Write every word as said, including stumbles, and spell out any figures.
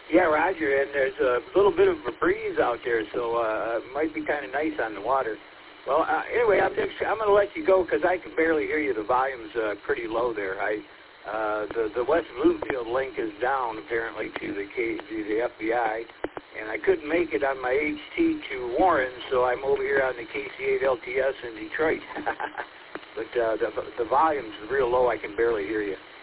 Yeah, Roger, and there's a little bit of a breeze out there, so uh, it might be kind of nice on the water. Well, uh, anyway, I'm just, I'm going to let you go because I can barely hear you. The volume's uh, pretty low there. I uh, the the West Bluefield link is down apparently to the K, to the F B I, and I couldn't make it on my H T to Warren, so I'm over here on the K C eight L T S in Detroit. But uh, the the volume's real low. I can barely hear you.